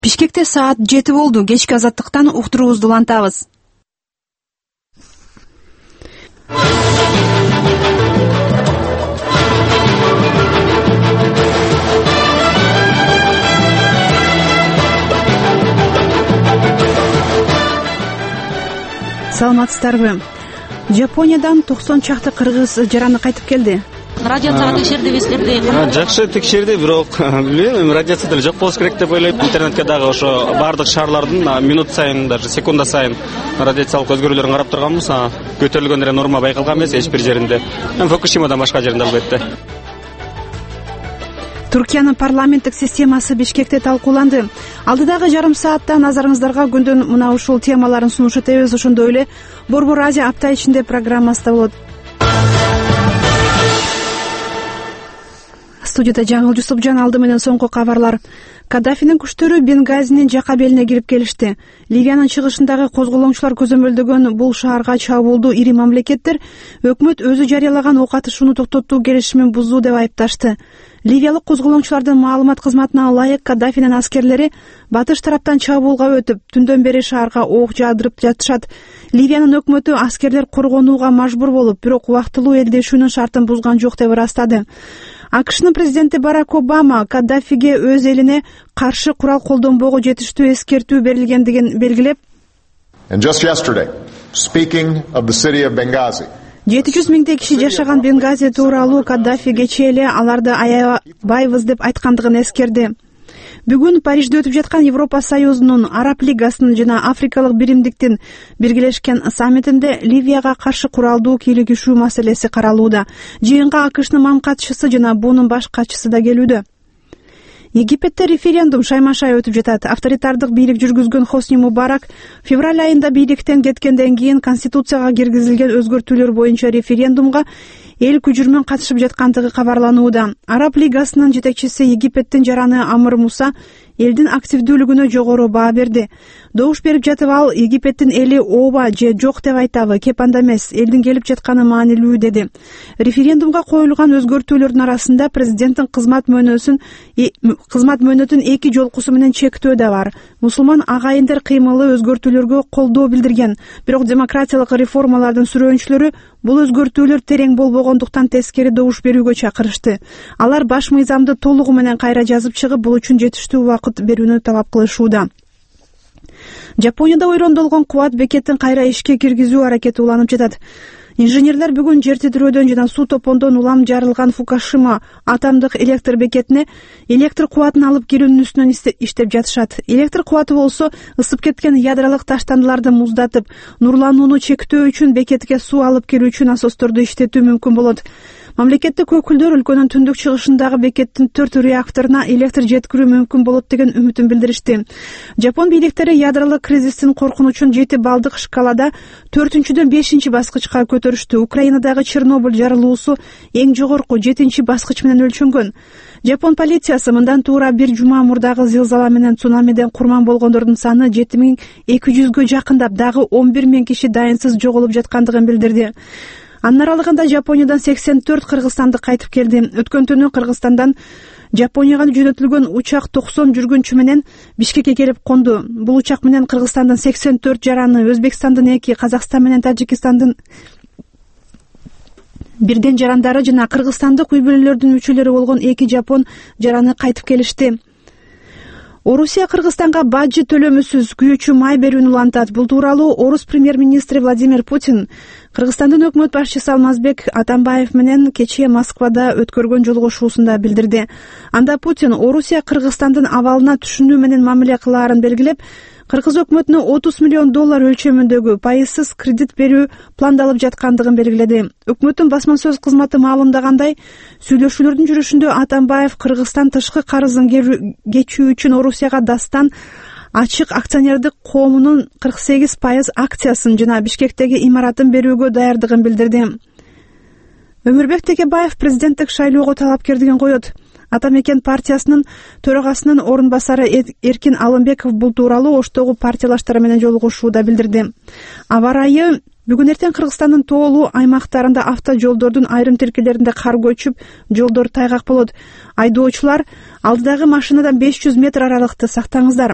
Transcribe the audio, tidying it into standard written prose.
Бишкекте саат 7 болду. Кечки азаттыктан уктуруубузду улантабыз. Саламатсыздарбы? Жапониядан 90 чакты кыргыз жараны кайтып келди. Радиацияга текшердибиздерди. Жакшы текшерди, бирок билбейм, радиация деле жок болуш керек деп ойлойм. Интернетке дагы ошо бардык шаарлардын минут сайын, даже секунда сайын радиациялык өзгөрүүлөрүн карап турганбыз. Көтөрүлгөн эле норма байкалган эмес эч бир жеринде. Фукушимадан башка жеринде албетте. Түркиянын парламенттик системасы Бишкекте талкууланды. Алдыдагы жарым саатта назарыңыздарга күндүн мына ушул темаларын сунуш этебиз. Ошондой эле Борбор Азия апта ичинде программасы болот. Студияда Жаңыл Жусупжан, алды менен соңку кабарлар. Каддафинин күчтөрү Бенгазинин жака белине кирип келишти. Ливиянын чыгышындагы козголоңчулар көзөмөлдөгөн бул шаарга чабуулду ири мамлекеттер өкмөт өзү жарыялаган ок атышууну токтотуу келишимин бузуу деп айыпташты. Ливиялык козголоңчулардын маалымат кызматына ылайык, Каддафинин аскерлери батыш тараптан чабуулга өтүп, түндөн бери шаарга ок жаадырып жатышат. Ливиянын өкмөтү аскерлер коргонууга мажбур болуп, бирок убактылуу элдешүүнүн шартын бузган жок деп ырастады. АКШнын президенти Барак Обама Каддафиге өз элине каршы курал колдонбоого жетиштүү эскертүү берилгендигин белгилеп, 700 миңдей киши жашаган Бенгази тууралуу Каддафи кечээ эле аларды аябайбыз деп айткандыгын эскерди. Бүгүн Парижде өтүп жаткан Европа Союзунун, Араб Лигасынын жана Африкалык биримдиктин биргелешкен саммитинде Ливияга каршы куралдуу кийлигишүү маселеси каралууда. Жыйынга АКШнын мам катчысы жана БУнун баш катчысы да келүүдө. Египетте референдум шаймашай өтүп жатат. Авторитардык бийлик жүргүзгөн Хосни Мубарак февраль айында бийликтен кеткенден кийин конституцияга киргизилген өзгөртүүлөр боюнча референдумга эл күчүрмөн катышып жаткандыгы кабарланууда. Араб Лигасынын жетекчиси Египеттин жараны Амыр Муса элдин активдүүлүгүнө жогору баа берди. Добуш берип жатып ал Египеттин эли ооба же жок деп айтабы, кеп анда эмес, элдин келип жатканы маанилүү деди. Референдумга коюлган өзгөртүүлөрдүн арасында президенттин кызмат мөөнөтүн 2 жолкусу менен чектөө да бар. Мусулман агайындар кыймылы өзгөртүүлөргө колдоо билдирген, бирок демократиялык реформалардын сүрөөнчүлөрү бул өзгөртүүлөр терең болбогондуктан тескери добуш берүүгө чакырышты. Алар баш мыйзамды толугу менен кайра жазып чыгып, бул үчүн жетиштүү убакыт берүүнү талап кылышууда. Жапонияда ойрондолгон кубат бекетин кайра ишке киргизүү аракети уланып жатат. Инженерлер бүгүн жер титирөөдөн жана суу топондон улам жарылган Фукушима атомдук электр бекетине электр кубатын алып келүүнүн үстүнөн иштеп жатышат. Электр кубаты болсо ысып кеткен ядролук таштандыларды муздатып, нурланууну чектөө үчүн бекетке суу алып келүү үчүн насосторду иштетүү мүмкүн болот. Мамлекеттик өкүлдөр өлкөнүн түндүк чыгышындагы бекеттин 4 реакторуна электр жеткирүү мүмкүн болот деген үмүтүн билдиришти. Жапон бийликтери ядролук кризистин коркунучун 7 балдык шкалада 4-дөн 5 баскычка көтөрүштү. Украинадагы Чернобыль жарылуусу эң жогорку 7 баскыч менен өлчөнгөн. Жапон полициясы мындан туура бир жума мурдагы зилзала менен цунамиден курман болгондордун саны 7200гө жакындап, дагы 11 000 киши дайынсыз жоголуп жаткандыгын билдирди. Анын аралыгында Жапониядан 84 кыргызстандык кайтып келди. Өткөн түнү Кыргызстандан Жапонияга жөнөтүлгөн учак 90 жүргүнчү менен Бишкекке келип конду. Бул учак менен Кыргызстандын 84 жараны, Өзбекстандын 2, Казакстан менен Тажикстандын бирден жарандары жана кыргызстандык үй бүлөлөрдүн мүчөлөрү болгон 2 жапон жараны кайтып келишти. Орусия Кыргызстанга бажы төлөмүсүз күйүүчү май берүүнү улантат. Бул тууралуу Орус премьер-министри Владимир Путин Кыргызстандын өкмөт башчысы Алмазбек Атамбаев менен кечээ Москвада өткөргөн жолугушуусунда билдирди. Анда Путин Орусия Кыргызстандын абалына түшүнүү менен мамиле кылаарын белгилеп, Кыргыз өкмөтүнө $30 миллион өлчөмүндөгү пайызсыз кредит берүү пландалып жаткандыгын белгиледи. Өкмөттүн басма сөз кызматы маалымдагандай, сүйлөшүүлөрдүн жүрүшүндө Атамбаев Кыргызстан тышкы карызын кечүү үчүн Орусияга дастан ачык акционердик коомунун 48% акциясын жана Бишкектеги имаратын берүүгө даярдыгын билдирди. Өмүрбек Текебаев президенттик шайлоого талапкерлигин коет. Атамекен партиясынын төрагасынын орун басары Эркин Алымбеков бул тууралуу Оштогу партиялаштары менен жолугушууда билдирди. Аба ырайы бүгүн эртең Кыргызстандын тоолуу аймактарында автожолдордун айрым тилкелеринде кар көчүп, жолдор тайгак болот. Айдоочулар алдыдагы машинадан 500 метр аралыкты сактаңыздар.